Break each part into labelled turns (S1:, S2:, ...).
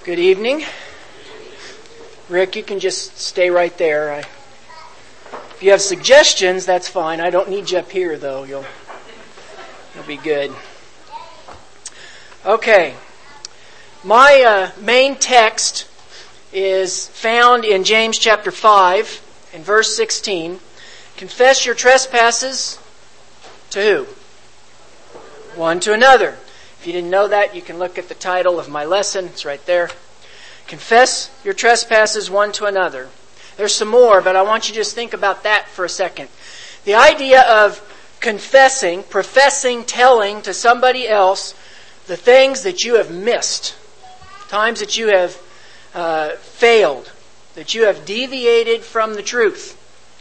S1: Good evening. Rick, you can just stay right there. If you have suggestions, that's fine. I don't need you up here, though. You'll be good. Okay. My main text is found in James chapter 5 and verse 16. Confess your trespasses to who? One to another. If you didn't know that, you can look at the title of my lesson. It's right there. Confess your trespasses one to another. There's some more, but I want you to just think about that for a second. The idea of confessing, professing, telling to somebody else the things that you have missed, times that you have failed, that you have deviated from the truth.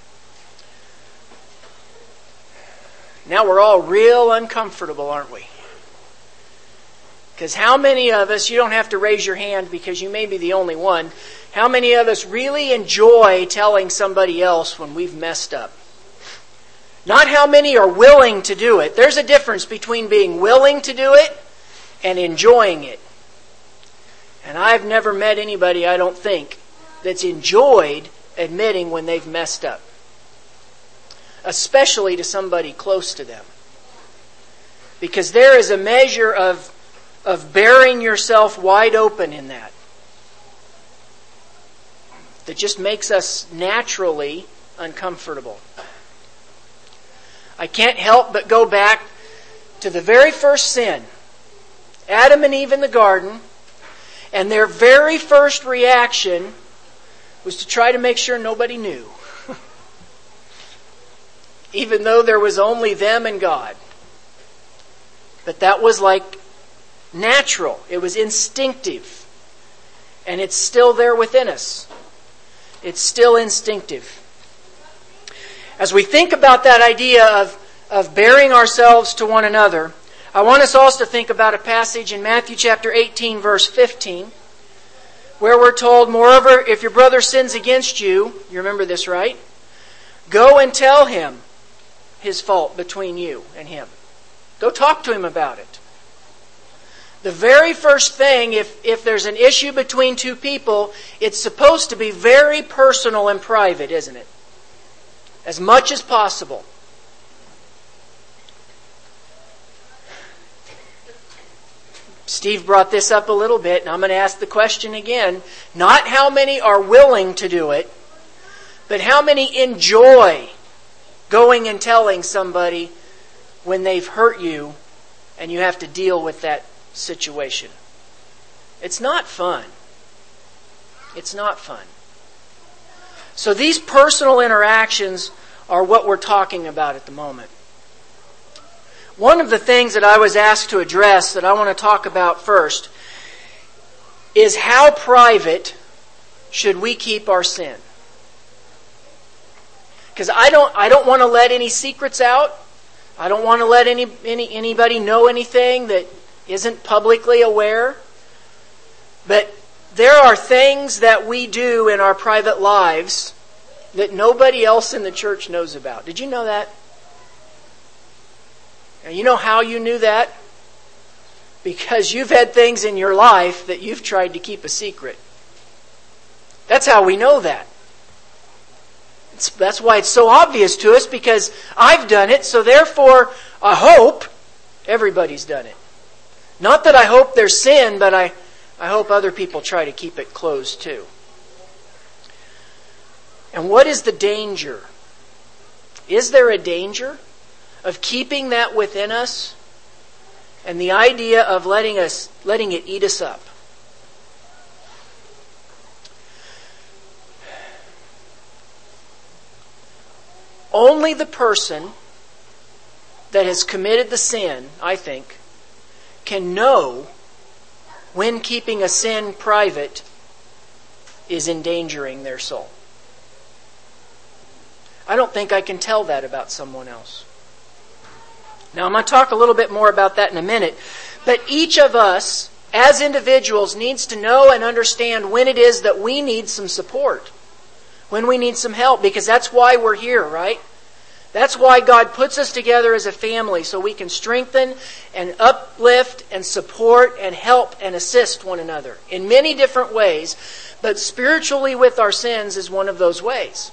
S1: Now we're all real uncomfortable, aren't we? Because how many of us, you don't have to raise your hand because you may be the only one, how many of us really enjoy telling somebody else when we've messed up? Not how many are willing to do it. There's a difference between being willing to do it and enjoying it. And I've never met anybody, I don't think, that's enjoyed admitting when they've messed up. Especially to somebody close to them. Because there is a measure of bearing yourself wide open in that just makes us naturally uncomfortable. I can't help but go back to the very first sin, Adam and Eve in the garden, and their very first reaction was to try to make sure nobody knew. Even though there was only them and God. But that was like natural. It was instinctive. And it's still there within us. It's still instinctive. As we think about that idea of bearing ourselves to one another, I want us also to think about a passage in Matthew chapter 18, verse 15, where we're told, moreover, if your brother sins against you, you remember this, right? Go and tell him his fault between you and him. Go talk to him about it. The very first thing, if there's an issue between two people, it's supposed to be very personal and private, isn't it? As much as possible. Steve brought this up a little bit, and I'm going to ask the question again. Not how many are willing to do it, but how many enjoy going and telling somebody when they've hurt you and you have to deal with that situation. It's not fun. It's not fun. So these personal interactions are what we're talking about at the moment. One of the things that I was asked to address that I want to talk about first is how private should we keep our sin? Because I don't want to let any secrets out. I don't want to let anybody know anything that isn't publicly aware. But there are things that we do in our private lives that nobody else in the church knows about. Did you know that? And you know how you knew that? Because you've had things in your life that you've tried to keep a secret. That's how we know that. That's why it's so obvious to us, because I've done it, so therefore I hope everybody's done it. Not that I hope there's sin, but I hope other people try to keep it closed too. And what is the danger? Is there a danger of keeping that within us and the idea of letting it eat us up? Only the person that has committed the sin, I think, can know when keeping a sin private is endangering their soul. I don't think I can tell that about someone else. Now, I'm going to talk a little bit more about that in a minute. But each of us, as individuals, needs to know and understand when it is that we need some support. When we need some help. Because that's why we're here, right? That's why God puts us together as a family, so we can strengthen and uplift and support and help and assist one another in many different ways, but spiritually with our sins is one of those ways.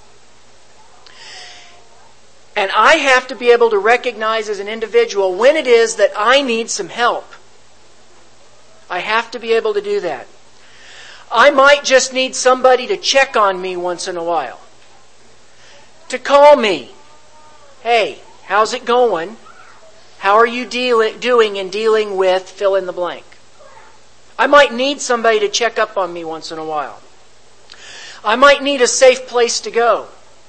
S1: And I have to be able to recognize as an individual when it is that I need some help. I have to be able to do that. I might just need somebody to check on me once in a while. To call me. Hey, how's it going? How are you doing in dealing with fill in the blank? I might need somebody to check up on me once in a while. I might need a safe place to go.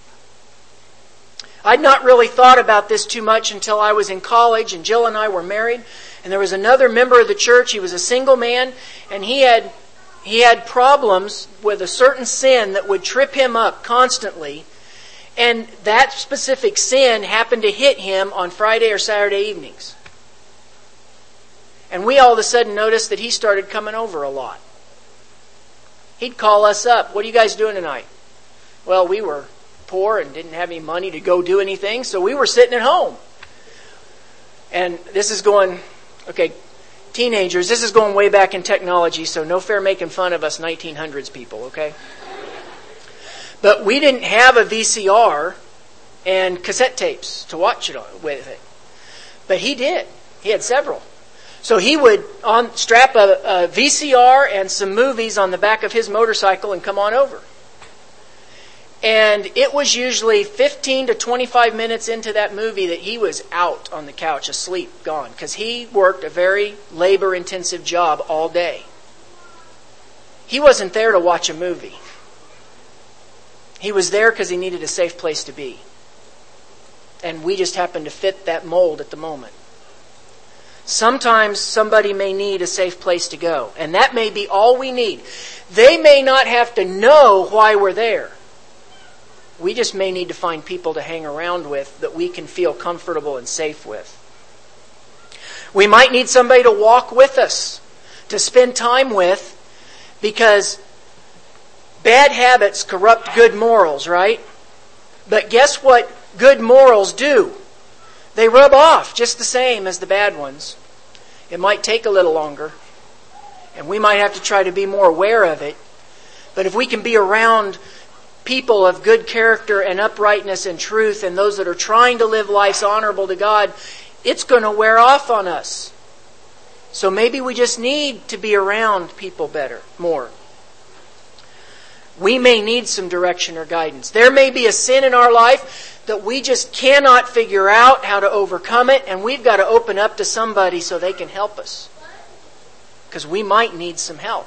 S1: I'd not really thought about this too much until I was in college and Jill and I were married. And there was another member of the church. He was a single man, and he had problems with a certain sin that would trip him up constantly. And that specific sin happened to hit him on Friday or Saturday evenings. And we all of a sudden noticed that he started coming over a lot. He'd call us up. What are you guys doing tonight? Well, we were poor and didn't have any money to go do anything, so we were sitting at home. And this is going, okay, teenagers, this is going way back in technology, so no fair making fun of us 1900s people, okay? But we didn't have a VCR and cassette tapes to watch it with it. But he did. He had several. So he would strap a VCR and some movies on the back of his motorcycle and come on over. And it was usually 15 to 25 minutes into that movie that he was out on the couch, asleep, gone. Because he worked a very labor-intensive job all day. He wasn't there to watch a movie. He was there because he needed a safe place to be. And we just happened to fit that mold at the moment. Sometimes somebody may need a safe place to go. And that may be all we need. They may not have to know why we're there. We just may need to find people to hang around with that we can feel comfortable and safe with. We might need somebody to walk with us, to spend time with, because bad habits corrupt good morals, right? But guess what good morals do? They rub off just the same as the bad ones. It might take a little longer, and we might have to try to be more aware of it. But if we can be around people of good character and uprightness and truth, and those that are trying to live lives honorable to God, it's going to wear off on us. So maybe we just need to be around people better, more. We may need some direction or guidance. There may be a sin in our life that we just cannot figure out how to overcome it, and we've got to open up to somebody so they can help us. Because we might need some help.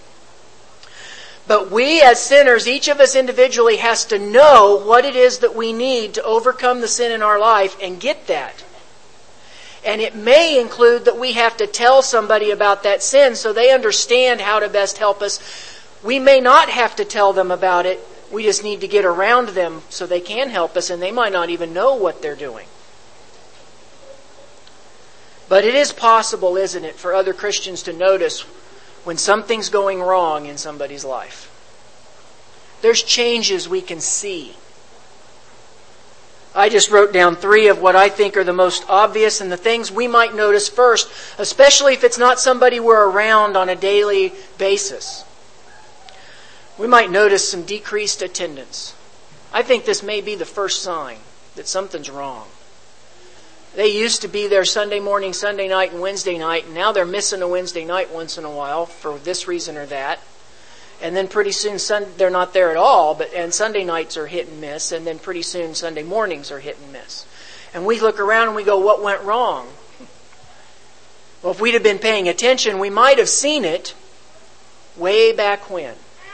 S1: But we as sinners, each of us individually has to know what it is that we need to overcome the sin in our life and get that. And it may include that we have to tell somebody about that sin so they understand how to best help us. We may not have to tell them about it. We just need to get around them so they can help us, and they might not even know what they're doing. But it is possible, isn't it, for other Christians to notice when something's going wrong in somebody's life. There's changes we can see. I just wrote down 3 of what I think are the most obvious and the things we might notice first, especially if it's not somebody we're around on a daily basis. We might notice some decreased attendance. I think this may be the first sign that something's wrong. They used to be there Sunday morning, Sunday night, and Wednesday night, and now they're missing a Wednesday night once in a while for this reason or that. And then pretty soon they're not there at all, and Sunday nights are hit and miss, and then pretty soon Sunday mornings are hit and miss. And we look around and we go, what went wrong? Well, if we'd have been paying attention, we might have seen it way back when.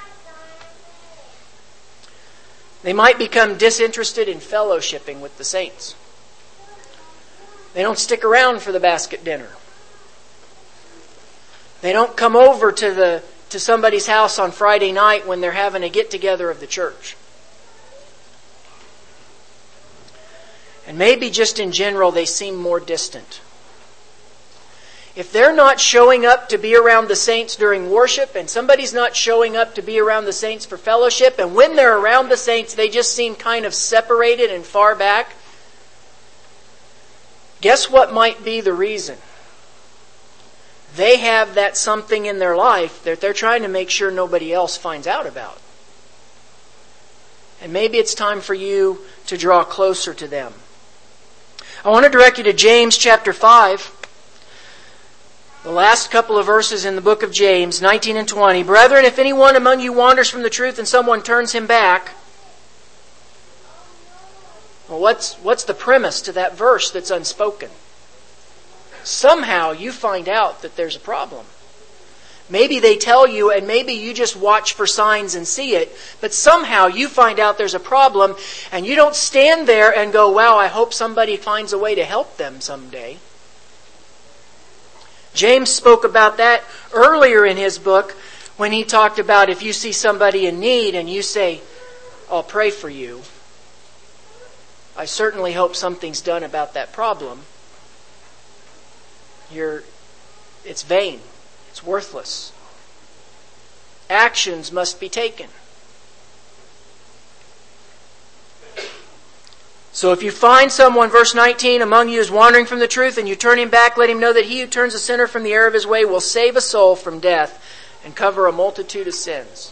S1: They might become disinterested in fellowshipping with the saints. They don't stick around for the basket dinner. They don't come over to somebody's house on Friday night when they're having a get-together of the church. And maybe just in general, they seem more distant. If they're not showing up to be around the saints during worship, and somebody's not showing up to be around the saints for fellowship, and when they're around the saints, they just seem kind of separated and far back, Guess what might be the reason? They have that something in their life that they're trying to make sure nobody else finds out about. And maybe it's time for you to draw closer to them. I want to direct you to James chapter 5. The last couple of verses in the book of James, 19 and 20. Brethren, if anyone among you wanders from the truth and someone turns him back. Well, what's the premise to that verse that's unspoken? Somehow you find out that there's a problem. Maybe they tell you, and maybe you just watch for signs and see it, but somehow you find out there's a problem, and you don't stand there and go, wow, I hope somebody finds a way to help them someday. James spoke about that earlier in his book when he talked about if you see somebody in need and you say, I'll pray for you. I certainly hope something's done about that problem. It's vain. It's worthless. Actions must be taken. So if you find someone, verse 19, among you is wandering from the truth and you turn him back, let him know that he who turns a sinner from the error of his way will save a soul from death and cover a multitude of sins.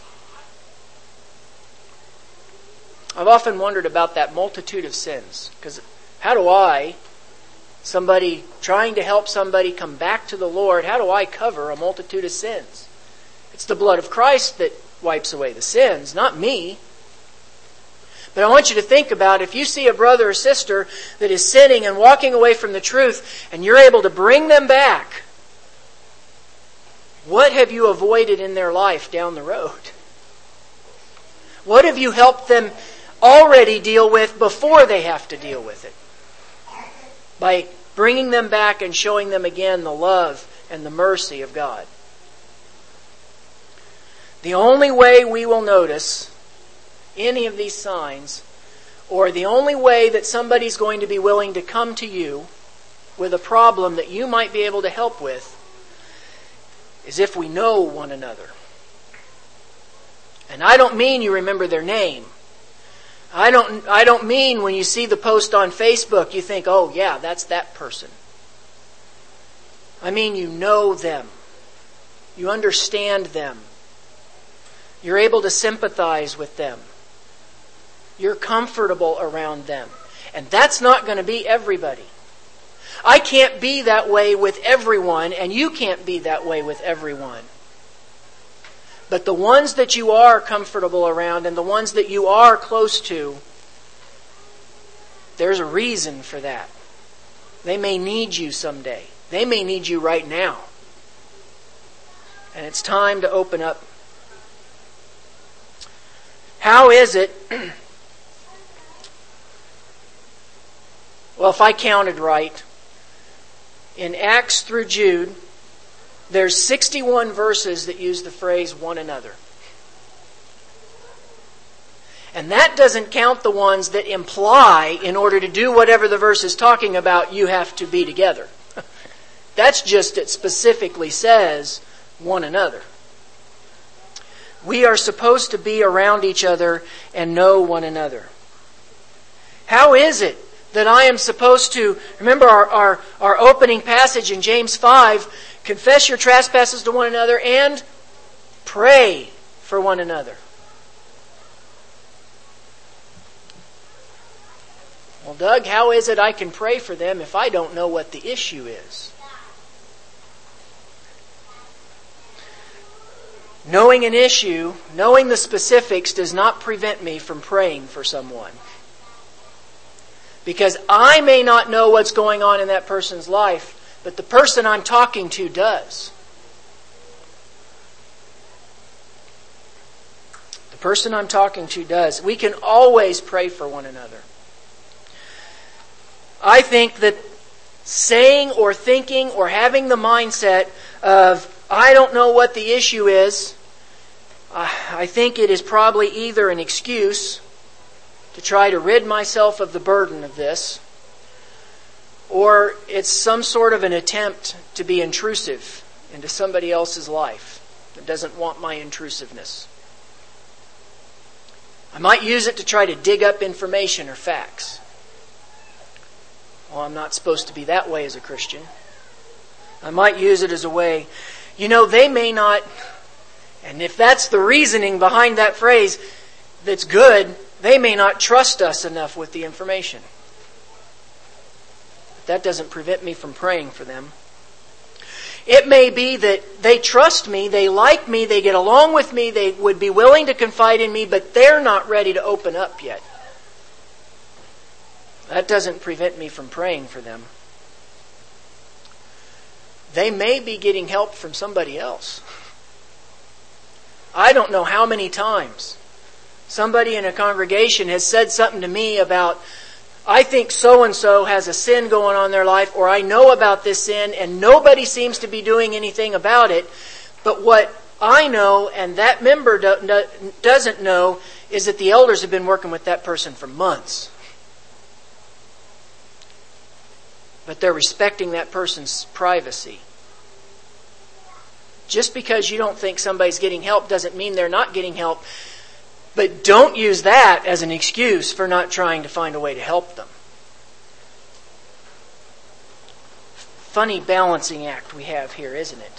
S1: I've often wondered about that multitude of sins. Because how do I, somebody trying to help somebody come back to the Lord, how do I cover a multitude of sins? It's the blood of Christ that wipes away the sins, not me. But I want you to think about if you see a brother or sister that is sinning and walking away from the truth and you're able to bring them back, what have you avoided in their life down the road? What have you helped them already deal with before they have to deal with it? By bringing them back and showing them again the love and the mercy of God. The only way we will notice any of these signs, or the only way that somebody's going to be willing to come to you with a problem that you might be able to help with, is if we know one another. And I don't mean you remember their name. I don't mean when you see the post on Facebook you think, oh yeah, that's that person. I mean you know them. You understand them. You're able to sympathize with them. You're comfortable around them. And that's not going to be everybody. I can't be that way with everyone, and you can't be that way with everyone. But the ones that you are comfortable around and the ones that you are close to, there's a reason for that. They may need you someday. They may need you right now. And it's time to open up. How is it? Well, if I counted right, in Acts through Jude, there's 61 verses that use the phrase one another. And that doesn't count the ones that imply, in order to do whatever the verse is talking about, you have to be together. That's just, it specifically says one another. We are supposed to be around each other and know one another. How is it that I am supposed to, remember our opening passage in James 5, confess your trespasses to one another and pray for one another. Well, Doug, how is it I can pray for them if I don't know what the issue is? Knowing an issue, knowing the specifics does not prevent me from praying for someone. Because I may not know what's going on in that person's life, but the person I'm talking to does. The person I'm talking to does. We can always pray for one another. I think that saying or thinking or having the mindset of, I don't know what the issue is, I think it is probably either an excuse to try to rid myself of the burden of this, or it's some sort of an attempt to be intrusive into somebody else's life that doesn't want my intrusiveness. I might use it to try to dig up information or facts. Well, I'm not supposed to be that way as a Christian. I might use it as a way, they may not, and if that's the reasoning behind that phrase that's good, they may not trust us enough with the information. But that doesn't prevent me from praying for them. It may be that they trust me, they like me, they get along with me, they would be willing to confide in me, but they're not ready to open up yet. That doesn't prevent me from praying for them. They may be getting help from somebody else. I don't know how many times somebody in a congregation has said something to me about, I think so-and-so has a sin going on in their life, or I know about this sin, and nobody seems to be doing anything about it. But what I know and that member doesn't know is that the elders have been working with that person for months. But they're respecting that person's privacy. Just because you don't think somebody's getting help doesn't mean they're not getting help. But don't use that as an excuse for not trying to find a way to help them. Funny balancing act we have here, isn't it?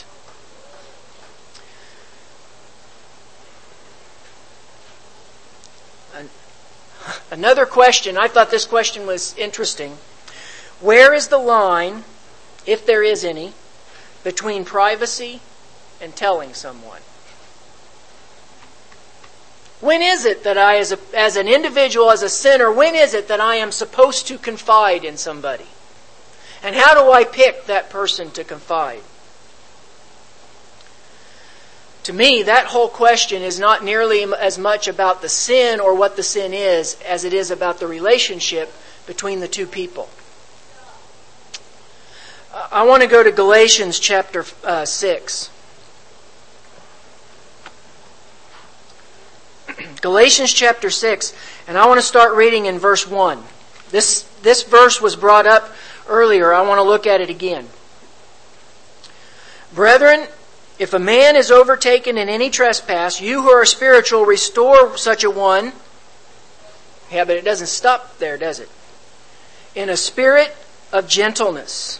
S1: Another question, I thought this question was interesting. Where is the line, if there is any, between privacy and telling someone? When is it that I, as an individual, as a sinner, when is it that I am supposed to confide in somebody? And how do I pick that person to confide? To me, that whole question is not nearly as much about the sin or what the sin is as it is about the relationship between the two people. I want to go to Galatians chapter 6. Galatians chapter 6, and I want to start reading in verse 1. This verse was brought up earlier. I want to look at it again. Brethren, if a man is overtaken in any trespass, you who are spiritual, restore such a one. Yeah, but it doesn't stop there, does it? In a spirit of gentleness.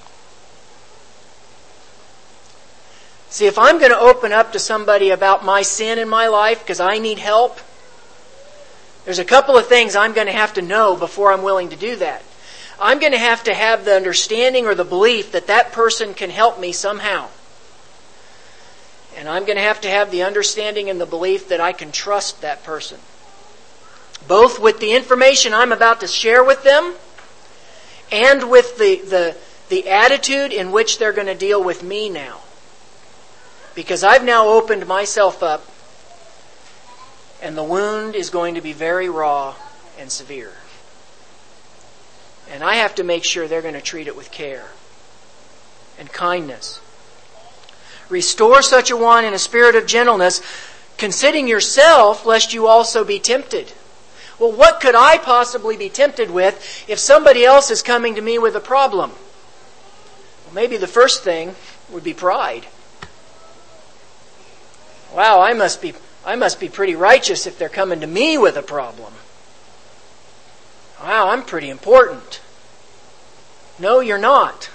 S1: See, if I'm going to open up to somebody about my sin in my life because I need help, there's a couple of things I'm going to have to know before I'm willing to do that. I'm going to have the understanding or the belief that that person can help me somehow. And I'm going to have the understanding and the belief that I can trust that person. Both with the information I'm about to share with them and with the attitude in which they're going to deal with me now. Because I've now opened myself up, and the wound is going to be very raw and severe. And I have to make sure they're going to treat it with care and kindness. Restore such a one in a spirit of gentleness, considering yourself, lest you also be tempted. Well, what could I possibly be tempted with if somebody else is coming to me with a problem? Well, maybe the first thing would be pride. Wow, I must be pretty righteous if they're coming to me with a problem. Wow, I'm pretty important. No, you're not.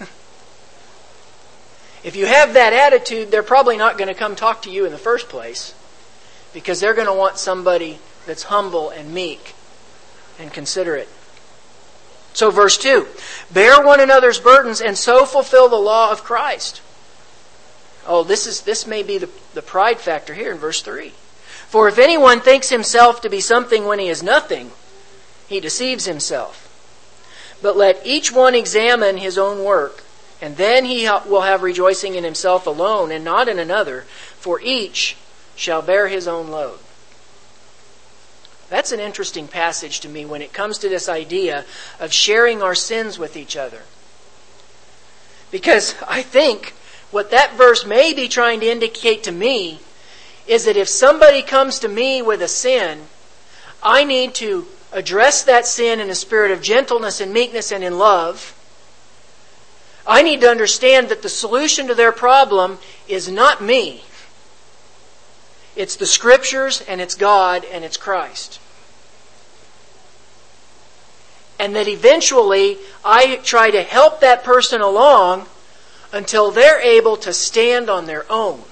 S1: If you have that attitude, they're probably not going to come talk to you in the first place, because they're going to want somebody that's humble and meek and considerate. So verse 2, bear one another's burdens and so fulfill the law of Christ. Oh, this may be the pride factor here in verse 3. For if anyone thinks himself to be something when he is nothing, he deceives himself. But let each one examine his own work, and then he will have rejoicing in himself alone and not in another, for each shall bear his own load. That's an interesting passage to me when it comes to this idea of sharing our sins with each other. Because I think what that verse may be trying to indicate to me is that if somebody comes to me with a sin, I need to address that sin in a spirit of gentleness and meekness and in love. I need to understand that the solution to their problem is not me. It's the Scriptures, and it's God, and it's Christ. And that eventually I try to help that person along until they're able to stand on their own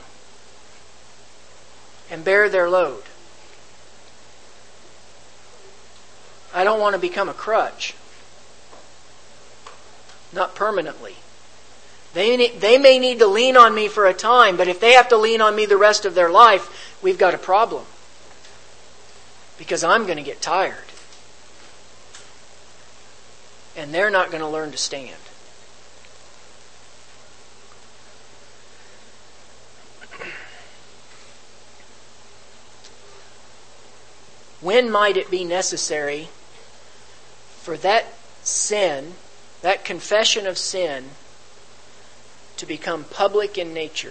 S1: and bear their load. I don't want to become a crutch. Not permanently. They may need to lean on me for a time, but if they have to lean on me the rest of their life, we've got a problem. Because I'm going to get tired. And they're not going to learn to stand. When might it be necessary for that sin, that confession of sin, to become public in nature?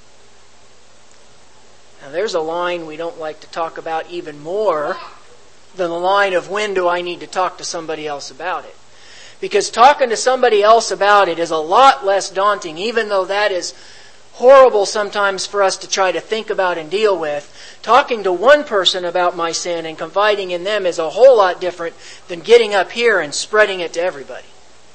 S1: Now there's a line we don't like to talk about even more than the line of when do I need to talk to somebody else about it. Because talking to somebody else about it is a lot less daunting, even though that is horrible sometimes for us to try to think about and deal with. Talking to one person about my sin and confiding in them is a whole lot different than getting up here and spreading it to everybody.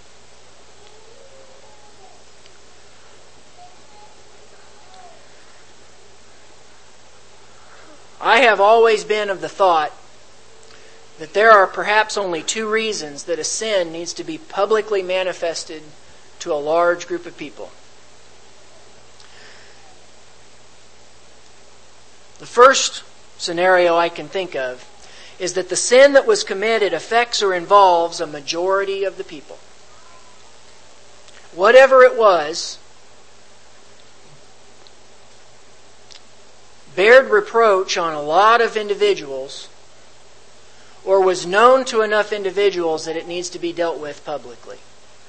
S1: I have always been of the thought that there are perhaps only two reasons that a sin needs to be publicly manifested to a large group of people. The first scenario I can think of is that the sin that was committed affects or involves a majority of the people. Whatever it was, bared reproach on a lot of individuals, or was known to enough individuals that it needs to be dealt with publicly.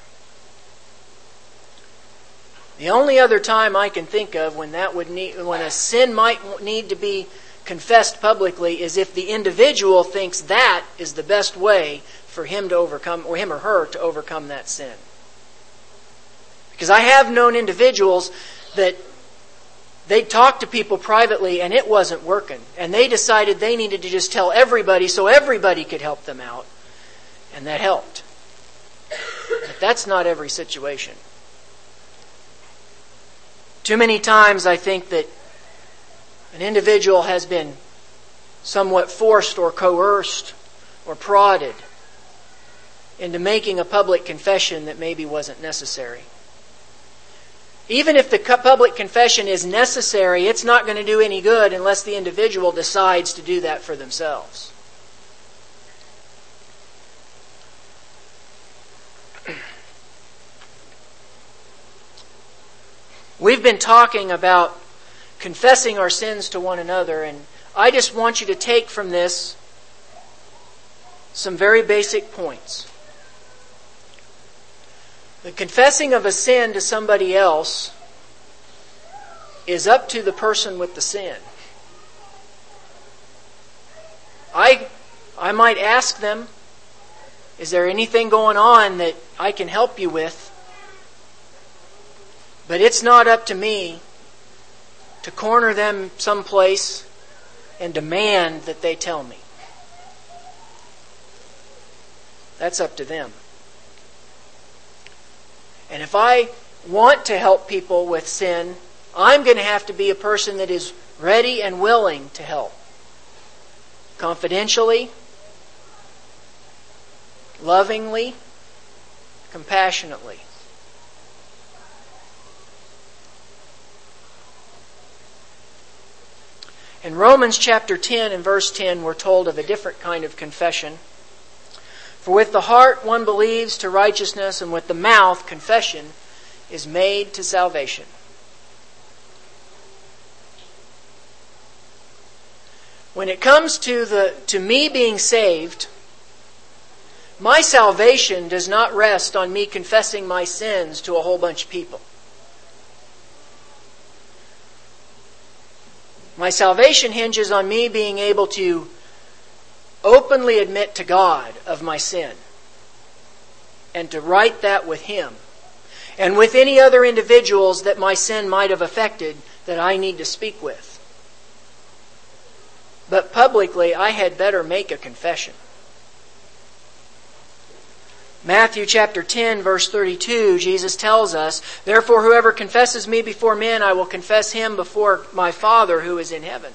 S1: The only other time I can think of when a sin might need to be confessed publicly is if the individual thinks that is the best way for him to overcome, or him or her to overcome that sin. Because I have known individuals that they talked to people privately and it wasn't working. And they decided they needed to just tell everybody so everybody could help them out. And that helped. But that's not every situation. Too many times I think that an individual has been somewhat forced or coerced or prodded into making a public confession that maybe wasn't necessary. Even if the public confession is necessary, it's not going to do any good unless the individual decides to do that for themselves. We've been talking about confessing our sins to one another, and I just want you to take from this some very basic points. The confessing of a sin to somebody else is up to the person with the sin. I might ask them, is there anything going on that I can help you with? But it's not up to me to corner them someplace and demand that they tell me. That's up to them. And if I want to help people with sin, I'm going to have to be a person that is ready and willing to help. Confidentially, lovingly, compassionately. In Romans chapter 10 and verse 10, we're told of a different kind of confession. For with the heart one believes to righteousness, and with the mouth confession is made to salvation. When it comes to me being saved, my salvation does not rest on me confessing my sins to a whole bunch of people. My salvation hinges on me being able to openly admit to God of my sin and to write that with Him and with any other individuals that my sin might have affected that I need to speak with. But publicly, I had better make a confession. Matthew chapter 10, verse 32, Jesus tells us, "Therefore whoever confesses me before men, I will confess him before my Father who is in heaven."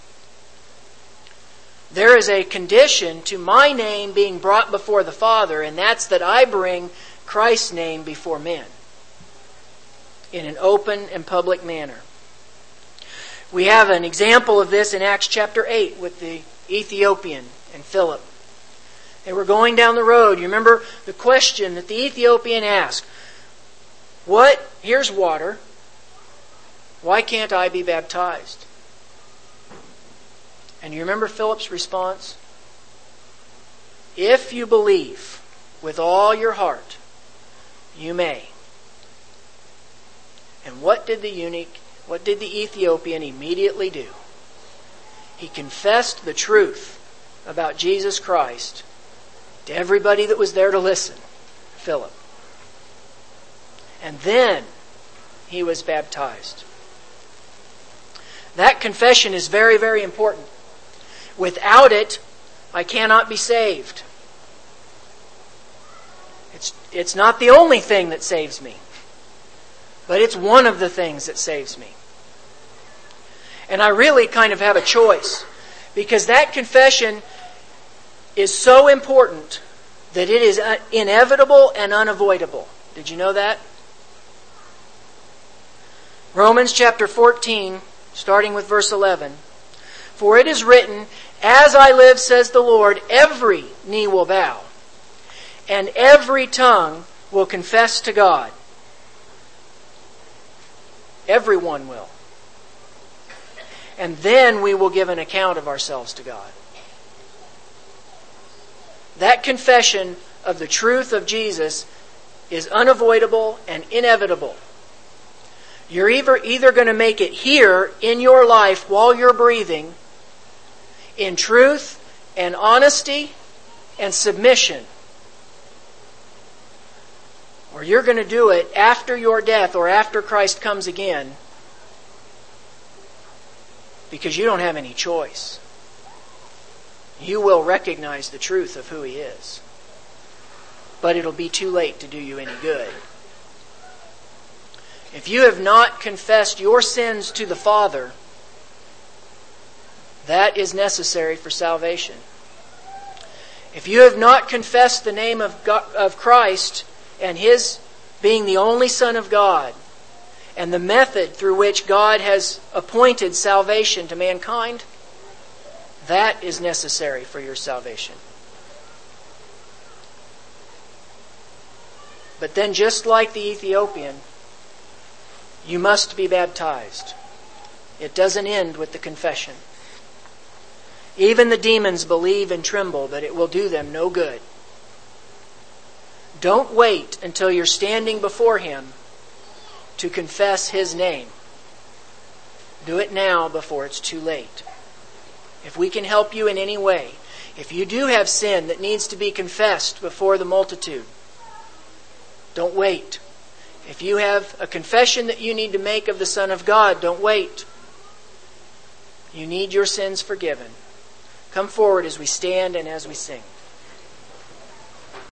S1: There is a condition to my name being brought before the Father, and that's that I bring Christ's name before men in an open and public manner. We have an example of this in Acts chapter 8 with the Ethiopian and Philip. They were going down the road. You remember the question that the Ethiopian asked, here's water. Why can't I be baptized? And you remember Philip's response? If you believe with all your heart, you may. And what did the Ethiopian immediately do? He confessed the truth about Jesus Christ to everybody that was there to listen, Philip. And then he was baptized. That confession is very, very important. Without it, I cannot be saved. It's not the only thing that saves me, but it's one of the things that saves me. And I really kind of have a choice, because that confession is so important that it is inevitable and unavoidable. Did you know that? Romans chapter 14, starting with verse 11. "For it is written, as I live, says the Lord, every knee will bow, and every tongue will confess to God." Everyone will. And then we will give an account of ourselves to God. That confession of the truth of Jesus is unavoidable and inevitable. You're either going to make it here in your life while you're breathing, in truth and honesty and submission, or you're going to do it after your death or after Christ comes again, because you don't have any choice. You will recognize the truth of who He is, but it'll be too late to do you any good. If you have not confessed your sins to the Father, that is necessary for salvation. If you have not confessed the name of Christ and His being the only Son of God, and the method through which God has appointed salvation to mankind, that is necessary for your salvation. But then, just like the Ethiopian, you must be baptized. It doesn't end with the confession. Even the demons believe and tremble, but it will do them no good. Don't wait until you're standing before Him to confess His name. Do it now before it's too late. If we can help you in any way, if you do have sin that needs to be confessed before the multitude, don't wait. If you have a confession that you need to make of the Son of God, don't wait. You need your sins forgiven. Come forward as we stand and as we sing.